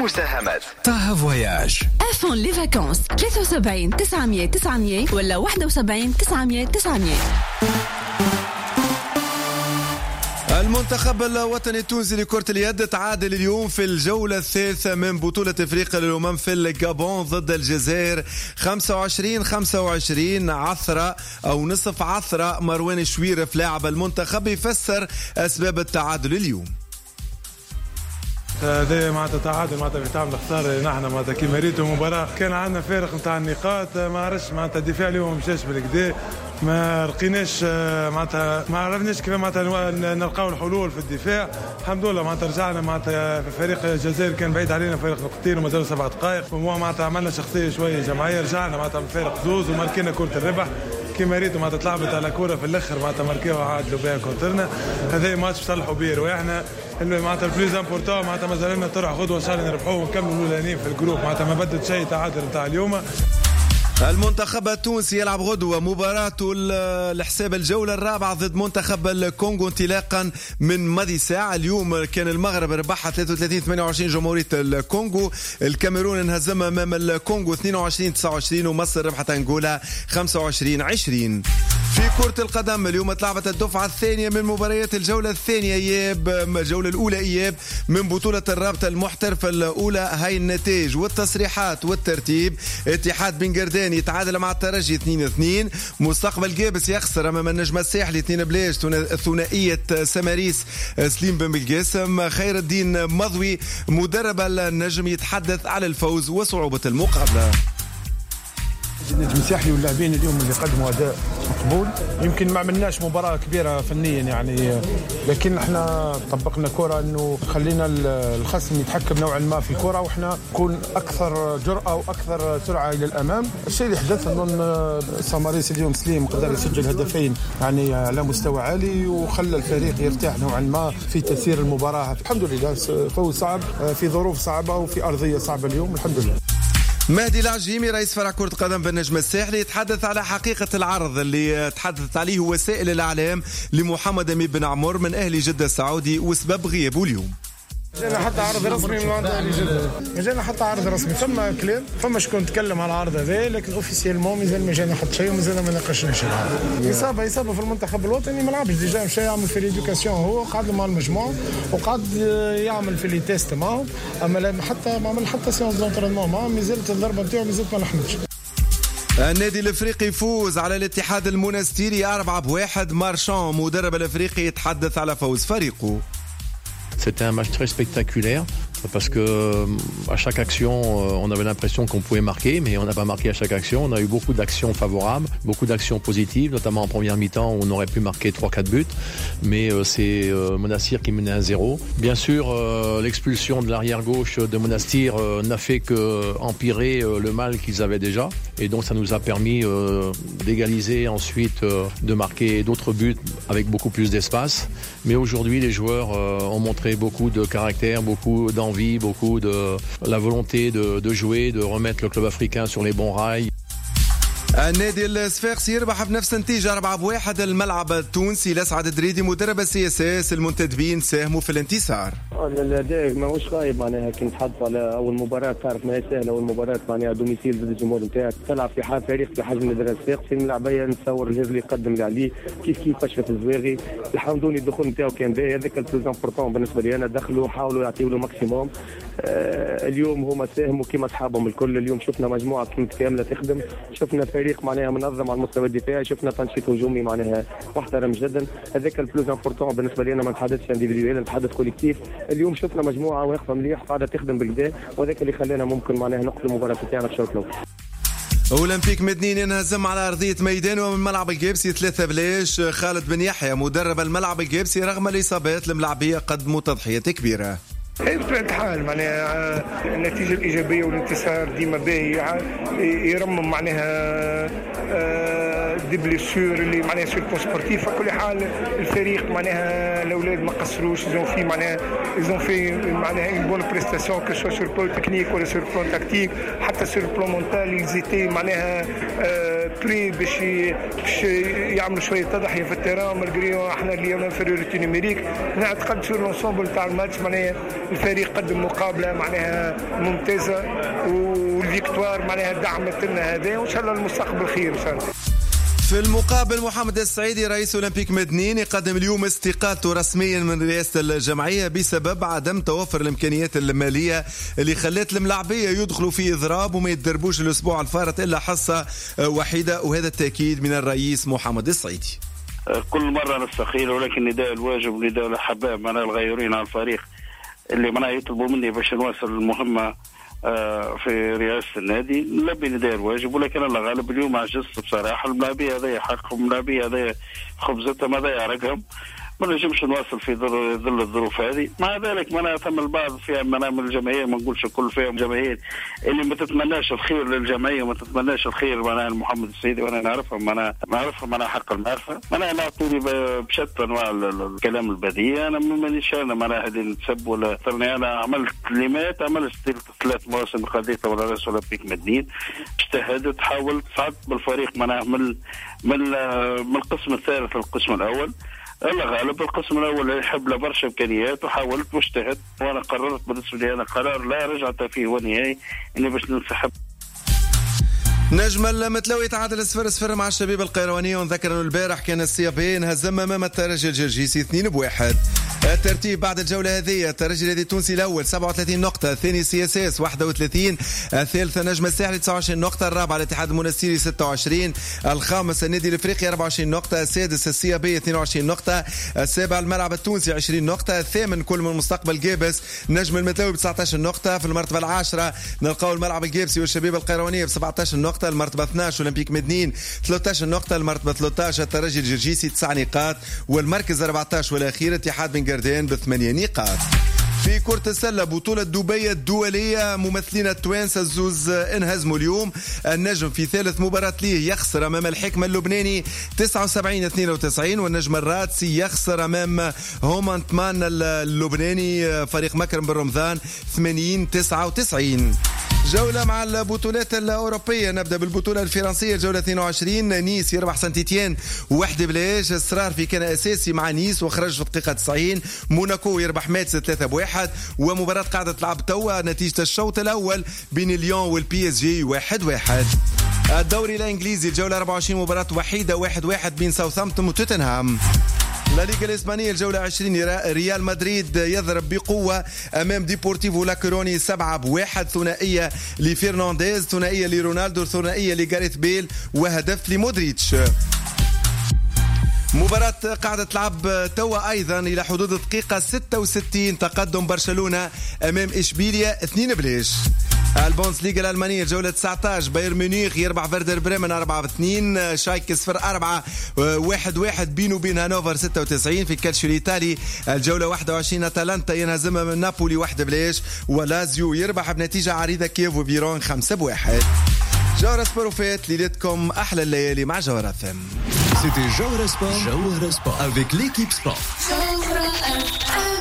المساهمات. طه فواياج أفون لي فاكونس 73 900 900 ولا 71 900 900. المنتخب الوطني التونسي لكرة اليد تعادل اليوم في الجولة الثالثة من بطولة افريقيا للأمم في الجابون ضد الجزائر 25-25. عثرة أو نصف عثرة مروان شويرف لاعب المنتخب يفسر أسباب التعادل اليوم. هذا معناتها تعادل معناتها بتعمل خساره نحن معناتها كيما ريتو المباراه كان عندنا فارق نتاع النقاط ما عرفش معناتها الدفاع اليوم مشاش بالكدا ما لقيناش معناتها ما عرفناش كيف معناتها نلقاو الحلول في الدفاع. الحمد لله معناتها رجعنا معناتها في فريق الجزائر كان بعيد علينا فريق نقطتين ومازال 7 دقائق معناتها عملنا شخصيه شويه جماعيه رجعنا معناتها من فريق زوز وماركينا كره الربح كيما ريتو معناتها تلعبت على كره في الاخر معناتها ماركيوها عادلوا بها كونترنا. هذا ماتش صلحوا بيه واحنا اللي معناتها البليز امبورتون معناتها مازال لنا طرح غدوه ان شاء الله نربحوه ونكملوا الاولانيين في الجروب معناتها ما بدت شيء تعادل نتاع اليوم. المنتخب التونسي يلعب غدوة مباراته لحساب الجولة الرابعة ضد منتخب الكونغو انطلاقا من ماضي ساعة. اليوم كان المغرب ربحها 33-28 جمهورية الكونغو. الكاميرون انهزم امام الكونغو 22-29 ومصر ربحت انغولا 25-20. في كرة القدم اليوم اتلعبت الدفعة الثانية من مباريات الجولة الثانية إياب الجولة الأولى إياب من بطولة الرابطة المحترفة الأولى. هاي النتائج والتصريحات والترتيب. اتحاد بن قردان يتعادل مع الترجي 2-2. مستقبل جابس يخسر امام النجم الساحلي 2-2. ثنائية سماريس سليم بن بالقاسم. خير الدين مضوي مدرب النجم يتحدث على الفوز وصعوبة المقابلة. النجم الساحلي واللاعبين اليوم اللي قدموا اداء مقبول. يمكن ما عملناش مباراه كبيره فنيا يعني لكن احنا طبقنا كره انه خلينا الخصم يتحكم نوعا ما في الكره واحنا نكون اكثر جرأه واكثر سرعه الى الامام. الشيء اللي حدث انه سماريس اليوم سليم قدر يسجل هدفين يعني على مستوى عالي وخلى الفريق يرتاح نوعا ما في تسيير المباراه. الحمد لله فوز صعب في ظروف صعبه وفي ارضيه صعبه اليوم الحمد لله. مهدي العجيمي رئيس فرع كرة قدم بالنجم الساحلي يتحدث على حقيقة العرض اللي تحدثت عليه وسائل الإعلام لمحمد أمين بن عمر من أهل جدة السعودي وسبب غيابه اليوم. جينا حتى عرض رسمي من عند اهل جده، جينا حتى عرض رسمي ثم كلام فما شكون تكلم على العرض هذا لكن اوفيسيلمون مازال ما جانا حتى شيء ومازال ما ناقشناش العرض. اصابه في المنتخب الوطني ما لعبش ديجا مشى يعمل في ليدوكاسيون هو قعد مع المجموعه وقعد يعمل في لي تيست معهم اما حتى ما عمل حتى سيونس دونترينمون معهم مازالت الضربه نتاعو مازالت ما لحمتش. النادي الافريقي يفوز على الاتحاد المونستيري 4-1. مارشان مدرب الافريقي يتحدث على فوز فريقه. C'était un match très spectaculaire parce que à chaque action on avait l'impression qu'on pouvait marquer mais on n'a pas marqué à chaque action. On a eu beaucoup d'actions favorables, beaucoup d'actions positives, notamment en première mi-temps où on aurait pu marquer 3-4 buts mais c'est Monastir qui menait 1-0. Bien sûr l'expulsion de l'arrière gauche de Monastir n'a fait que empirer le mal qu'ils avaient déjà et donc ça nous a permis d'égaliser ensuite de marquer d'autres buts avec beaucoup plus d'espace. Mais aujourd'hui les joueurs ont montré beaucoup de caractère, beaucoup d'envie, beaucoup de la volonté de jouer, de remettre le club africain sur les bons rails. النادي الصفاقسي يربح بنفس النتيجة 4-1. الملعب التونسي لسعد دريدي مدرب CSS المنتدبين ساهموا في الانتصار. الأداء ماهوش خايب معناها كي نتحدث على أول مباراة تعرف ما هي سهلة. أول مباراة معناها دوميسيل ضد الجمهور نتاعك تلعب في حال فريق في حجم النادي الصفاقسي الملاعبية نتصور الهز اللي يقدم اللي عليه كيف أشرف الزواغي الحمدوني الدخول نتاعو كان باهي هذاك البلوز امبورطون بالنسبة لي أنا دخلوا حاولوا يعطيوا له ماكسيموم. اليوم هما ساهموا كيما أصحابهم الكل. اليوم شفنا مجموعة متكاملة تخدم شفنا فريق معناها منظم على المستوى الدفاعي شفنا تنشيط هجومي معناها محترم جدا. هذاك البلوز امبورطون بالنسبه لي انا ما نتحدثش انديفيدوال نتحدث كوليكتيف. اليوم شفنا مجموعه واقفه مليح قاعده تخدم بالكدا وهذاك اللي خلانا ممكن معناها نقتل المباراه تاعنا في الشوط الاول. أولمبيك مدنين ينهزم على أرضية ميدانه من ملعب الجابسي 3-0. خالد بن يحيى مدرب الملعب الجابسي رغم الإصابات الملاعبية قدموا تضحية كبيرة. بطبيعة الحال معناها النتيجة الإيجابية والانتصار ديما باهي يرمم معناها دي بليسور اللي معناها سور بون سبورتيف. فكل حال الفريق معناها الاولاد ما قصروش، في معناها في معناها une bonne prestation que ce soit sur le plan technique ou sur le plan tactique حتى sur le plan mental ils étaient معناها بري باش يعملوا شويه تضحيه في التيران مالغري احنا اليوم انفيريوريتي نيميريك. نعتقد سور لونسومبل تاع الماتش معناها الفريق قدم مقابله معناها ممتازه والفيكتوار معناها دعمت لنا هذا، وان شاء الله المستقبل خير ان شاء الله. في المقابل محمد السعيدي رئيس أولمبيك مدنين يقدم اليوم استقالته رسميا من رئاسة الجمعية بسبب عدم توفر الإمكانيات المالية اللي خلت الملاعبية يدخلوا في إضراب وما يتدربوش الأسبوع الفارط إلا حصة وحيدة، وهذا التأكيد من الرئيس محمد السعيدي. كل مرة نستقيل، ولكن نداء الواجب ونداء الأحباب معناها الغيورين على الفريق اللي معناها يطلبوا مني باش نواصل المهمة في رئاسة النادي نلبي نداء الواجب، ولكن الله غالب اليوم عجزت بصراحة. الملاعبية هذا حقهم، الملاعبية هذا خبزتهم، هذا يعرقهم، ما نجمش نواصل في ظل الظروف هذه. مع ذلك معناها ثم البعض فيها من الجمعية، ما نقولش الكل، فيهم جماهير اللي ما تتمناش الخير للجمعية وما تتمناش الخير معناها محمد السيدي، وانا نعرفهم معناها حق المعرفة. معناها نعطيني بشتى انواع الكلام البذيء. انا مانيش انا معناها هذه نتسب ولا انا عملت كلمات، عملت 3 مواسم قضيت ولا رئيس اولمبيك مدنين، اجتهدت، حاولت، صعدت بالفريق معناها من القسم الثالث للقسم الاول. الله غالب القسم الاول يحب له برشا امكانيات، وحاولت واجتهدت، وانا قررت بالنسبه لي انا قرار لا رجعت فيه ونهائي اني باش ننسحب. نجم المتلوي تعادل 0-0 مع الشبيبة القيروانية، ونذكر انه البارح كان السيابين هزم امام الترجي الجرجيسي 2-1. الترتيب بعد الجولة هذه: الترجي الذي التونسي الأول 37 نقطة، الثاني سي اس اس 31، الثالث نجم الساحلي 29 نقطة، الرابع الاتحاد المنستيري 26، الخامس النادي الافريقي 24 نقطة، السادس السيابي 22 نقطة، السابع الملعب التونسي 20 نقطة، الثامن كل من مستقبل جابس نجم المتلوي ب 19 نقطة. في المرتبة العاشرة نلقاو الملعب الجابسي والشبيبة القيروانية ب 17 نقطة، المرتبة 12 أولمبيك مدنين 13 نقطة، المرتبة 13 الترجي الجرجيسي 9 نقاط، والمركز 14 والأخير اتحاد بن قردان ب8 نقاط. في كرة السلة بطولة دبي الدولية ممثلين التوانسة الزوز انهزموا اليوم. النجم في ثالث مباراة ليه يخسر أمام الحكمة اللبناني 79-92، والنجم الرادسي يخسر أمام هومانتمان اللبناني فريق مكرم بالرمضان 80-99. جولة مع البطولات الأوروبية، نبدأ بالبطولة الفرنسية الجولة 22. نيس يربح سانتيتيان 1-0، إصرار في كان أساسي مع نيس وخرج في الدقيقة 90. موناكو يربح ماتس 3-1، ومباراة قاعدة تلعب توا نتيجة الشوط الأول بين ليون والبي اس جي 1-1. الدوري الإنجليزي الجولة 24 مباراة وحيدة 1-1 بين ساوثهامبتون وتوتنهام. لا ليغا الإسبانية الجولة 20 ريال مدريد يضرب بقوة أمام ديبورتيفو لاكوروني 7-1، ثنائية لفيرنانديز، ثنائية لرونالدو، ثنائية لغاريث بيل، وهدف لمودريتش. مباراة قاعدة تلعب توا أيضا إلى حدود الدقيقة 66، تقدم برشلونة أمام إشبيليا 2-0. البوندسليغا الألمانية الجولة 19 بايرن ميونخ يربح فيردر بريمن 4-2، شايك 0-4 1-1 بينه وبين هانوفر 96. في الكالتشيو الإيطالي الجولة 21 أتلانتا ينهزم من نابولي 1-0، ولازيو يربح بنتيجة عريضة كييف وفيرون 5-1. جوهرة سبور وفات ليلتكم أحلى الليالي مع جوهرة فم. C'était Jawara Sport avec l'équipe sport.